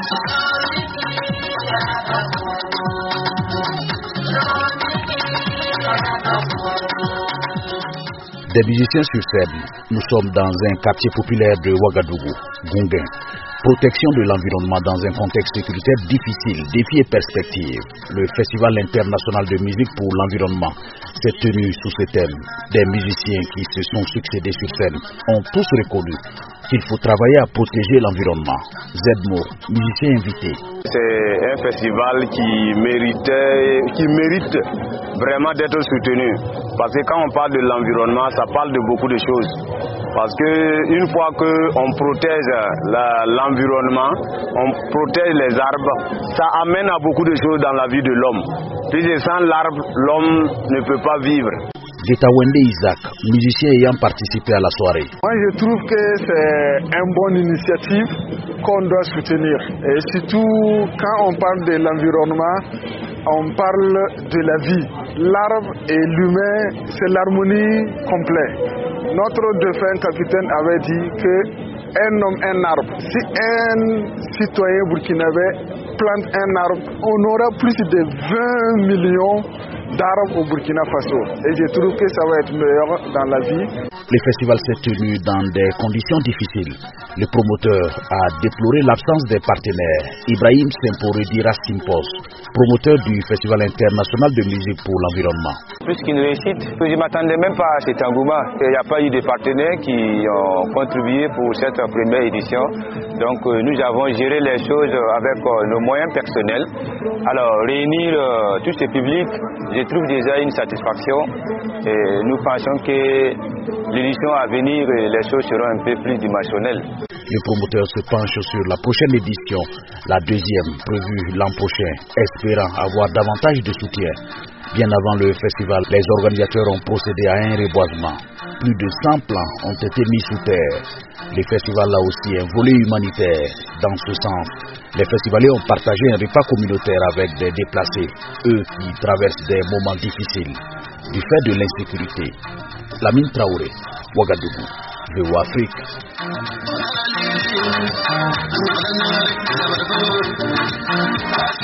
Des musiciens sur scène, nous sommes dans un quartier populaire de Ouagadougou, Gounguin. Protection de l'environnement dans un contexte sécuritaire difficile, défis et perspectives. Le Festival international de musique pour l'environnement s'est tenu sous ce thème. Des musiciens qui se sont succédés sur scène ont tous reconnu qu'il faut travailler à protéger l'environnement. Zedmo, musicien invité. C'est un festival qui mérite vraiment d'être soutenu. Parce que quand on parle de l'environnement, ça parle de beaucoup de choses. Parce qu'une fois qu'on protège l'environnement, on protège les arbres, ça amène à beaucoup de choses dans la vie de l'homme. Puis sans l'arbre, l'homme ne peut pas vivre. Getawende Isaac, musicien ayant participé à la soirée. Moi je trouve que c'est une bonne initiative qu'on doit soutenir. Et surtout quand on parle de l'environnement, on parle de la vie. L'arbre et l'humain, c'est l'harmonie complète. Notre défunt capitaine avait dit qu'un homme, un arbre. Si un citoyen burkinabé plante un arbre, on aura plus de 20 millions d'arbres au Burkina Faso. Et je trouve que ça va être meilleur dans la vie. Le festival s'est tenu dans des conditions difficiles. Le promoteur a déploré l'absence des partenaires. Ibrahim Semporedi Rastimpos, promoteur du Festival international de musique pour l'environnement. Plus qu'une réussite, je ne m'attendais même pas à cet engouement. Il n'y a pas eu de partenaires qui ont contribué pour cette première édition. Donc nous avons géré les choses avec nos moyens personnels. Alors réunir tout ce public, je trouve déjà une satisfaction. Et nous pensons que l'édition à venir, les choses seront un peu plus dimensionnelles. Le promoteur se penche sur la prochaine édition, la deuxième prévue l'an prochain, espérant avoir davantage de soutien. Bien avant le festival, les organisateurs ont procédé à un reboisement. Plus de 100 plants ont été mis sous terre. Le festival a aussi un volet humanitaire. Dans ce sens, les festivaliers ont partagé un repas communautaire avec des déplacés, eux qui traversent des moments difficiles du fait de l'insécurité. Lamine Traoré, Ouagadougou, VOA Afrique.